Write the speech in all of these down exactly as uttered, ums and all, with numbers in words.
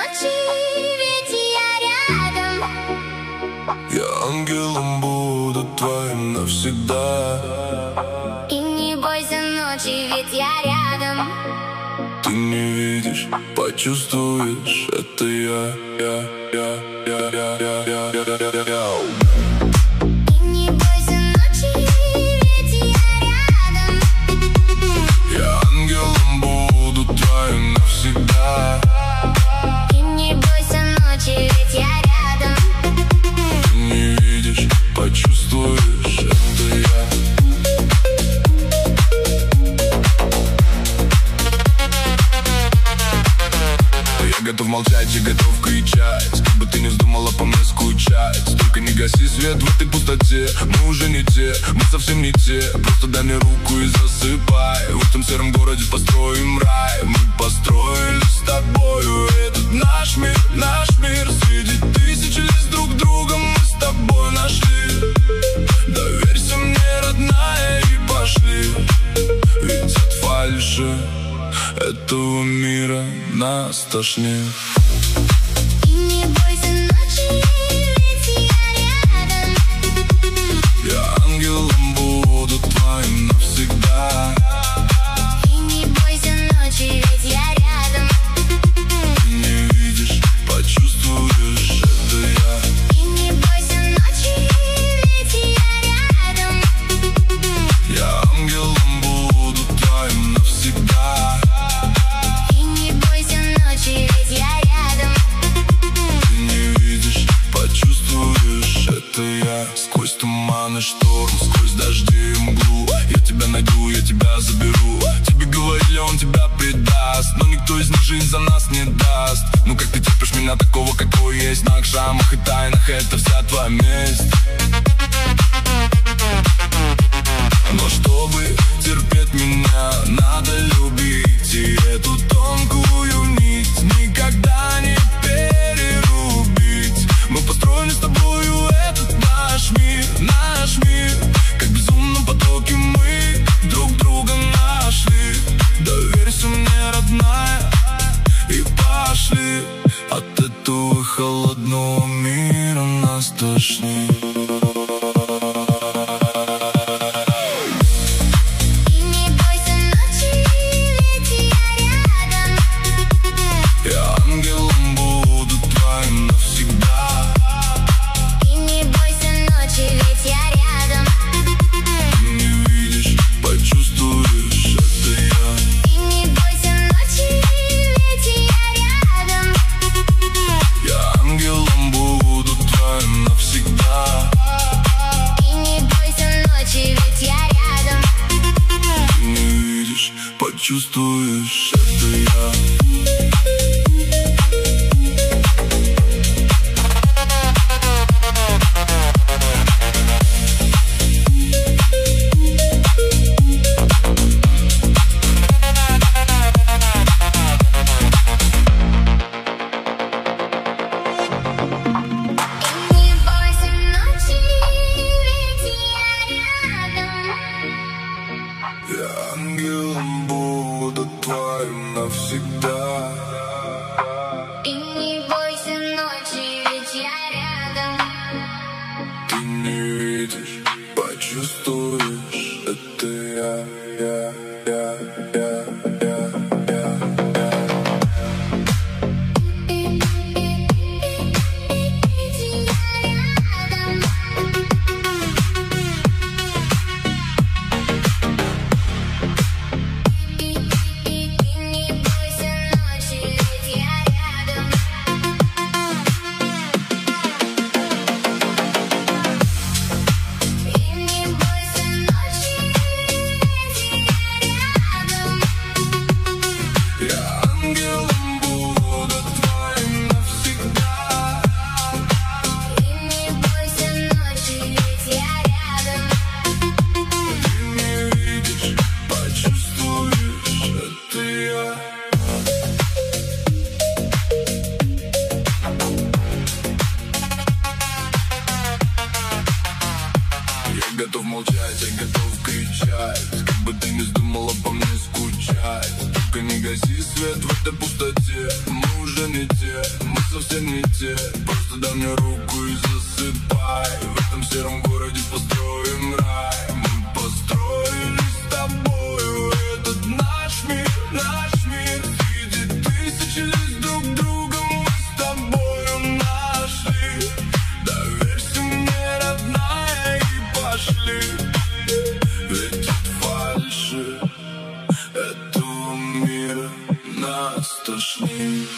ночи, ведь я рядом. Я ангелом буду твоим навсегда. И не бойся ночи, ведь я рядом. Ты не видишь, почувствуешь, это я, я, я, я, я, я, я, я, я, я, я. И не бойся ночи, ведь я рядом. Я ангелом буду твоим навсегда. И не бойся ночи, ведь я рядом. Ты не видишь, почувствуешь, это я. Я готов молчать, я готов кричать, как бы ты не вздумала по мне скучать. Только не гаси свет в этой пустоте. Мы уже не те, мы совсем не те. Просто дай мне руку и засыпай. В этом сером городе построим рай. Мы построили с тобою этот наш мир, наш мир. Среди тысяч лиц друг друга мы с тобой нашли. Доверься мне, родная, и пошли. Ведь от фальши этого мира нас тошнит. И не бойся ночи, ведь я рядом. Я ангелом буду твоим навсегда. И не бойся ночи, ведь я рядом. Ты не видишь, почувствуешь, это я. И не бойся ночи, ведь я рядом. Я ангелом буду твоим навсегда. И не бойся ночи, ведь я рядом. Ты не видишь, почувствуешь, это я. Сквозь туман и шторм, сквозь дожди и мглу я тебя найду, я тебя заберу. Тебе говорили, он тебя предаст, но никто из них жизнь за нас не даст. Ну как ты терпишь меня такого, какой есть? На шрамах и тайнах это вся твоя месть. Но чтобы терпеть меня, надо любить. И эту тонкую нить никогда не перерубить. Мы построили с тобою этот наш мир, наш мир. Как в безумном потоке мы друг друга нашли. Доверься мне, родная, и пошли. От этого холодного мира нас тошнит. Чувствуешь, это я. Я ангелом буду твоим навсегда. И не бойся ночи, ведь я рядом. Ты не видишь, почувствуешь, это я, я, я, я, я, я, я. Готов молчать, я готов кричать, как бы ты не вздумала по мне скучать. Только не гаси свет в этой пустоте, мы уже не те. совсем не те. Просто дай мне руку и засыпай. В этом сером городе построим рай. Мы построили с тобою этот наш мир, наш мир. Среди тысячи лиц друг друга мы с тобою нашли. Доверься мне, родная, и пошли. Ведь от фальши этого мира нас тошнит.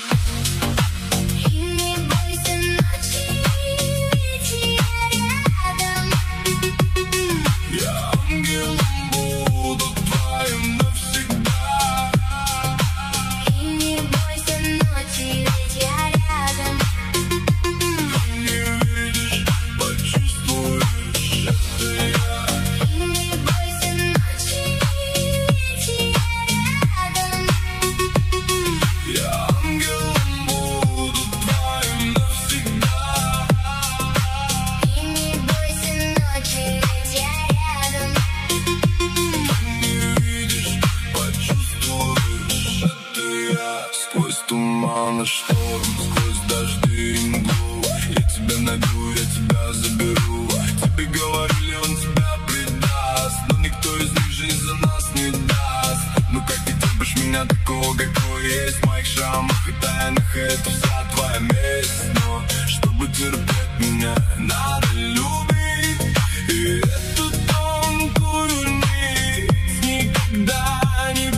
Сквозь туман и шторм, сквозь дожди и мглу, я тебя найду, я тебя заберу. Тебе говорили, он тебя предаст, но никто из них жизнь за нас не даст. Ну как ты терпишь меня такого, какой есть? В моих шрамах и тайнах это вся твоя месть. Но чтобы терпеть меня, надо любить. И эту тонкую нить никогда не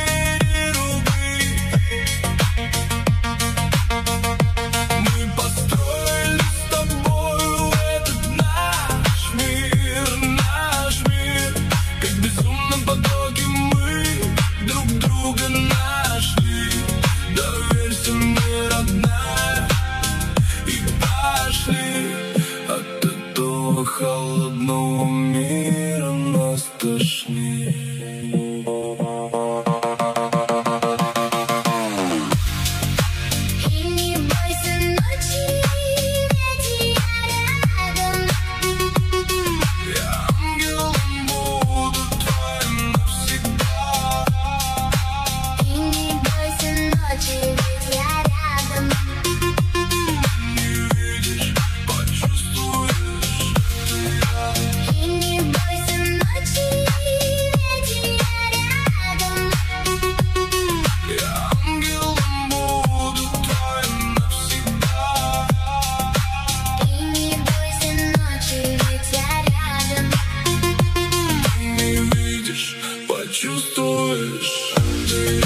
от этого холодного мира нас тошнит. Почувствуешь, ты